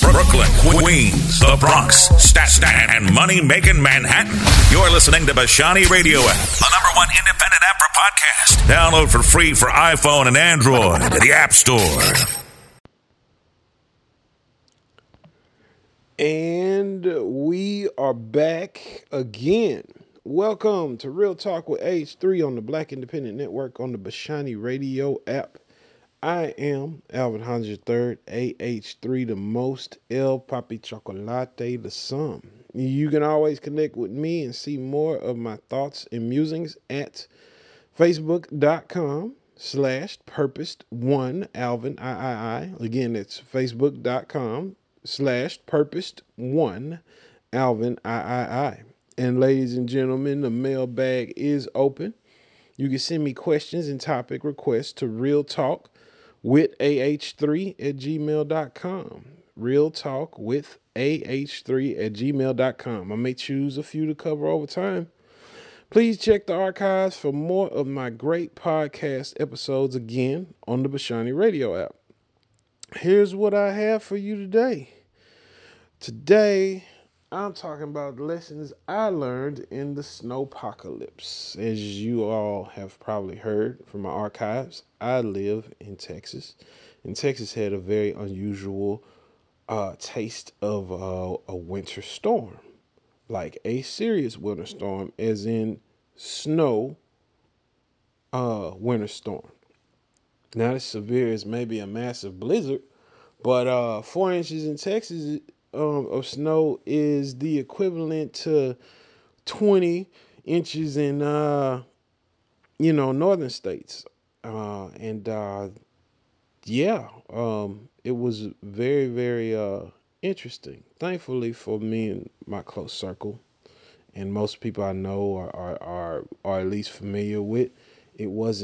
Brooklyn, Queens, the Bronx, Staten, and money-making Manhattan. You're listening to Bashani Radio app, the #1 independent app for podcasts. Download for free for iPhone and Android at the App Store. And we are back again. Welcome to Real Talk with H3 on the Black Independent Network on the Bashani Radio app. I am Alvin Hans III, AH3, the most, El Papi Chocolate, the sum. You can always connect with me and see more of my thoughts and musings at facebook.com/purposed1 Alvin III. Again, it's facebook.com/purposed1 Alvin III. And ladies and gentlemen, the mailbag is open. You can send me questions and topic requests to Real Talk with AH3 at gmail.com. Real Talk with AH3 at gmail.com. I may choose a few to cover over time. Please check the archives for more of my great podcast episodes again on the Bashani Radio app. Here's what I have for you today. Today, I'm talking about lessons I learned in the snowpocalypse. As you all have probably heard from my archives, I live in Texas. And Texas had a very unusual taste of a winter storm. Like a serious winter storm, as in snow winter storm. Not as severe as maybe a massive blizzard, but 4 inches in Texas of snow is the equivalent to 20 inches in northern states. It was very, very interesting. Thankfully for me and my close circle, and most people I know are at least familiar with, it was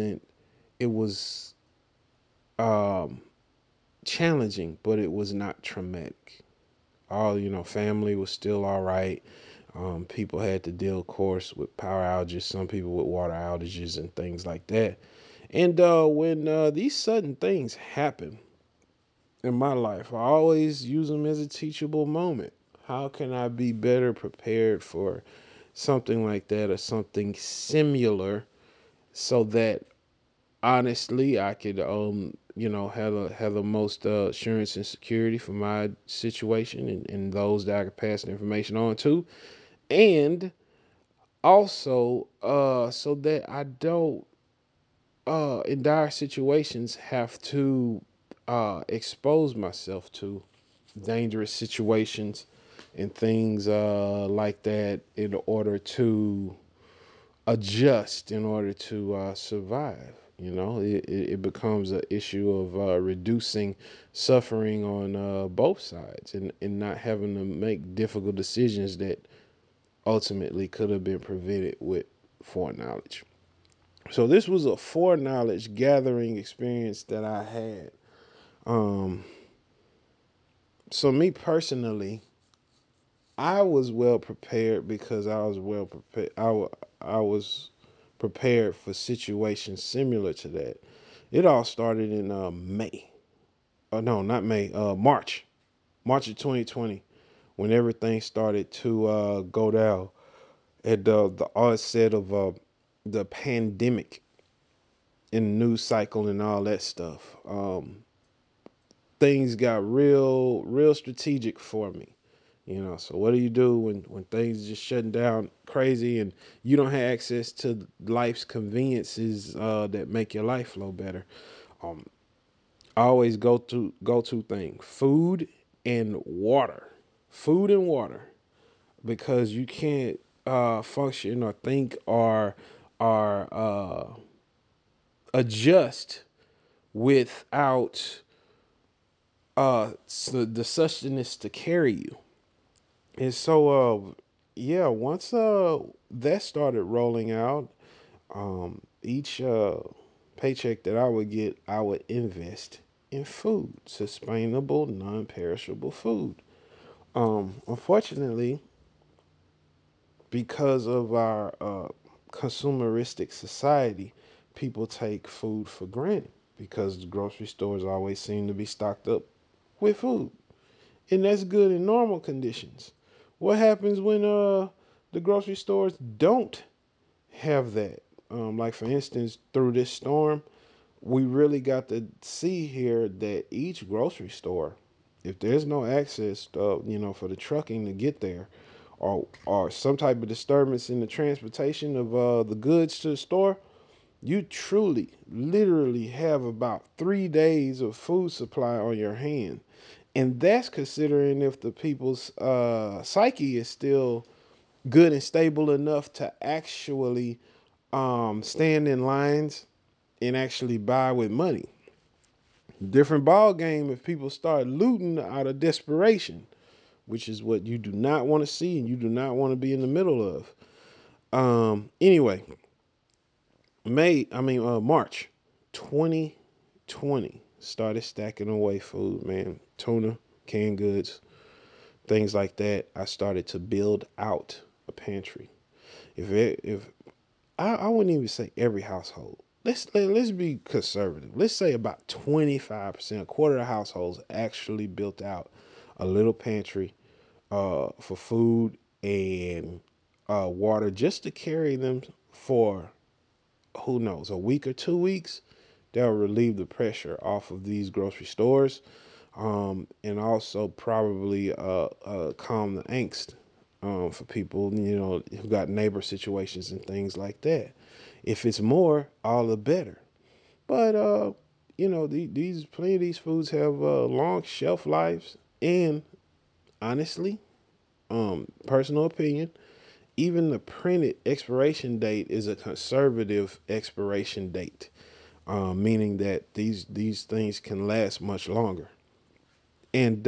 challenging, but it was not traumatic. All, family was still all right. People had to deal, of course, with power outages, some people with water outages and things like that. And when these sudden things happen in my life, I always use them as a teachable moment. How can I be better prepared for something like that or something similar, so that honestly I could have the most assurance and security for my situation and those that I could pass the information on to, and also so that I don't in dire situations have to expose myself to dangerous situations and things like that in order to adjust, in order to survive. It becomes an issue of reducing suffering on both sides, and not having to make difficult decisions that ultimately could have been prevented with foreknowledge. So this was a foreknowledge gathering experience that I had. So me personally, I was well prepared because I was well prepared. I was prepared for situations similar to that. It all started in May. Oh no, not May. March of 2020, when everything started to go down at the onset of the pandemic and the news cycle and all that stuff. Things got real strategic for me. So what do you do when things are just shutting down crazy and you don't have access to life's conveniences that make your life flow better? I always go to thing: food and water, because you can't function or think or adjust without the sustenance to carry you. And so once that started rolling out, each paycheck that I would get, I would invest in food, sustainable, non-perishable food. Unfortunately, because of our consumeristic society, people take food for granted because the grocery stores always seem to be stocked up with food. And that's good in normal conditions. What happens when the grocery stores don't have that? Like for instance, through this storm, we really got to see here that each grocery store, if there's no access, for the trucking to get there, or some type of disturbance in the transportation of the goods to the store, you truly, literally have about 3 days of food supply on your hand. And that's considering if the people's psyche is still good and stable enough to actually stand in lines and actually buy with money. Different ball game if people start looting out of desperation, which is what you do not want to see and you do not want to be in the middle of. Anyway, March 2020 started stacking away food, man. Tuna, canned goods, things like that. I started to build out a pantry. If I wouldn't even say every household. Let's be conservative. Let's say about 25%, a quarter of households actually built out a little pantry for food and water just to carry them for who knows, a week or 2 weeks. That'll relieve the pressure off of these grocery stores, and also probably calm the angst for people, who got neighbor situations and things like that. If it's more, all the better. But these plenty of these foods have long shelf lives, and honestly, personal opinion, even the printed expiration date is a conservative expiration date, meaning that these things can last much longer. And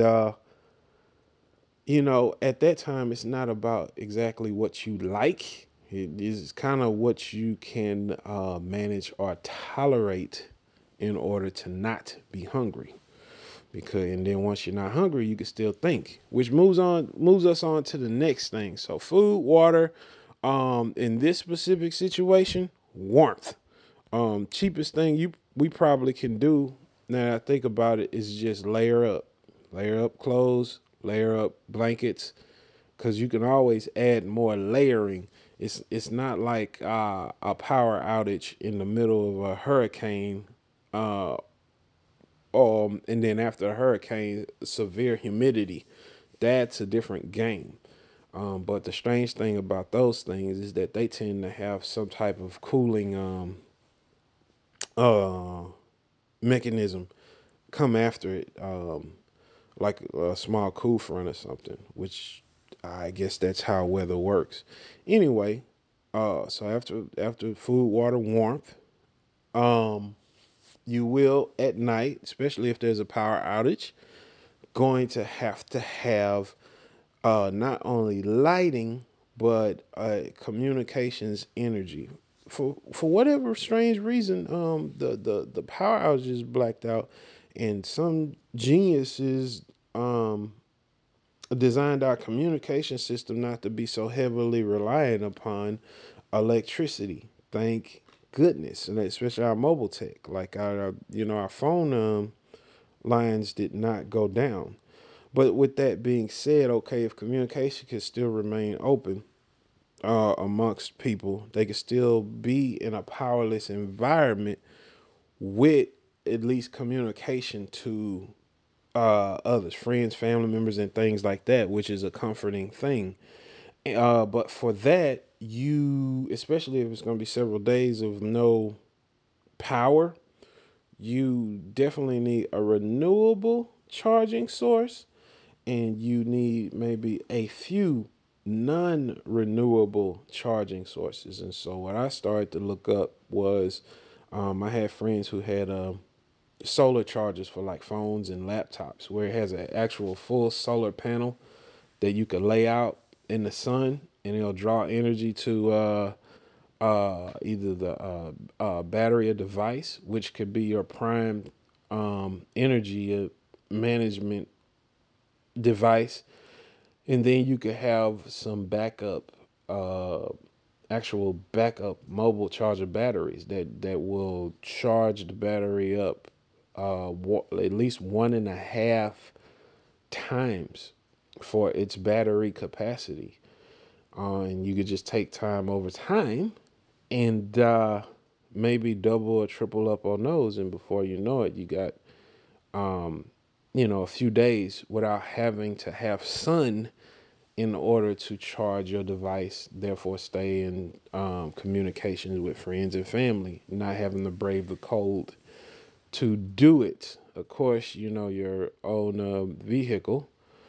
at that time, it's not about exactly what you like. It is kind of what you can manage or tolerate in order to not be hungry. Because and then once you're not hungry, you can still think, which moves us on to the next thing. So food, water, in this specific situation, warmth. Cheapest thing we probably can do now that I think about it is just layer up clothes, layer up blankets, because you can always add more layering. It's not like a power outage in the middle of a hurricane, uh, and then after a hurricane, severe humidity. That's a different game. But the strange thing about those things is that they tend to have some type of cooling uh, mechanism come after it, like a small cool front or something, which I guess that's how weather works. Anyway, so after food, water, warmth, um, you will at night, especially if there's a power outage, going to have not only lighting but communications energy. For whatever strange reason, the power outage is blacked out, and some geniuses designed our communication system not to be so heavily reliant upon electricity. Thank goodness, and especially our mobile tech, like our phone lines did not go down. But with that being said, okay, if communication can still remain open amongst people, they can still be in a powerless environment with at least communication to others, friends, family members, and things like that, which is a comforting thing. But for that, especially if it's going to be several days of no power, you definitely need a renewable charging source, and you need maybe a few non-renewable charging sources. And so what I started to look up was I had friends who had solar chargers for like phones and laptops, where it has an actual full solar panel that you could lay out in the sun, and it'll draw energy to either the battery or device, which could be your prime energy management device. And then you could have some backup, uh, actual backup mobile charger batteries that will charge the battery up at least 1.5 times for its battery capacity. And you could just take time over time and maybe double or triple up on those. And before you know it, you got, a few days without having to have sun in order to charge your device, therefore stay in communications with friends and family, not having to brave the cold to do it. Of course, your own vehicle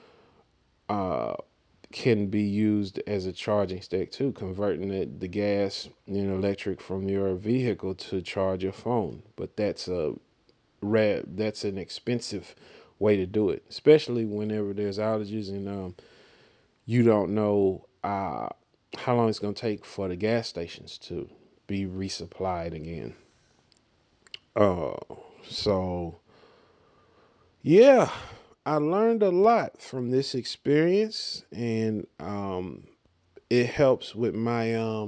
can be used as a charging stick too, converting the gas, electric from your vehicle to charge your phone. But that's an expensive way to do it, especially whenever there's outages and you don't know how long it's going to take for the gas stations to be resupplied again. So yeah, I learned a lot from this experience, and it helps with my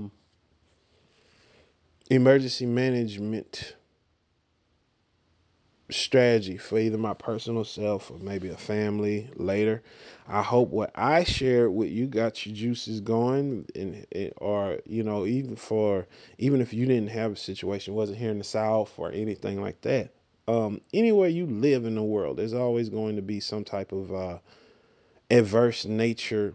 emergency management strategy for either my personal self or maybe a family later. I hope what I shared with you got your juices going, or even if you didn't have a situation, wasn't here in the South or anything like that. Anywhere you live in the world, there's always going to be some type of adverse nature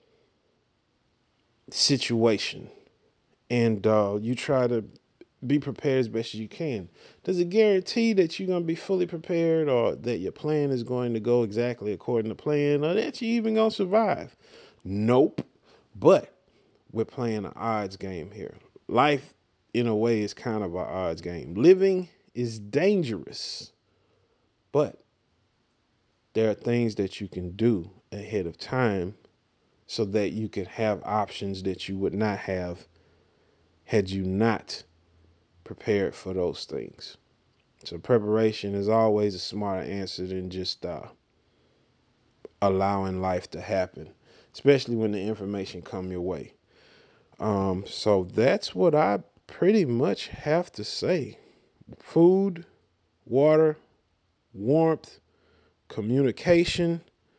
situation, and you try to be prepared as best as you can. Does it guarantee that you're going to be fully prepared, or that your plan is going to go exactly according to plan, or that you're even going to survive? Nope. But we're playing an odds game here. Life, in a way, is kind of an odds game. Living is dangerous, but there are things that you can do ahead of time so that you can have options that you would not have had you not prepared for those things. So preparation is always a smarter answer than just allowing life to happen, especially when the information come your way. So that's what I pretty much have to say. Food, water, warmth, communication,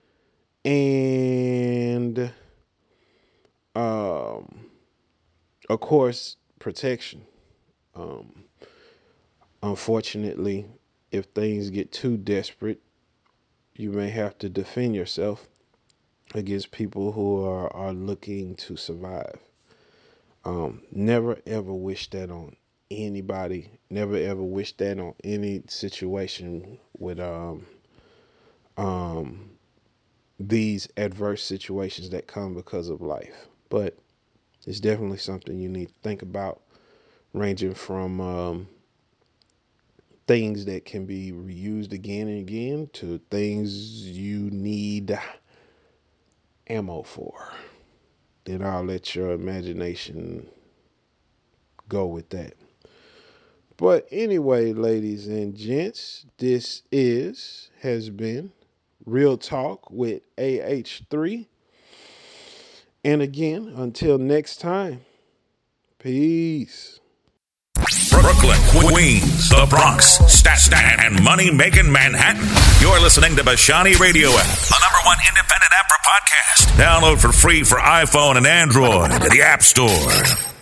and of course, protection. Unfortunately, if things get too desperate, you may have to defend yourself against people who are looking to survive. Never ever wish that on anybody. Never ever wish that on any situation with these adverse situations that come because of life. But it's definitely something you need to think about, ranging from things that can be reused again and again to things you need ammo for. Then I'll let your imagination go with that. But anyway, ladies and gents, this has been Real Talk with AH3. And again, until next time, peace. Brooklyn, Queens, the Bronx, Staten, and money-making Manhattan. You're listening to Bashani Radio App, the #1 independent app for podcasts. Download for free for iPhone and Android at the App Store.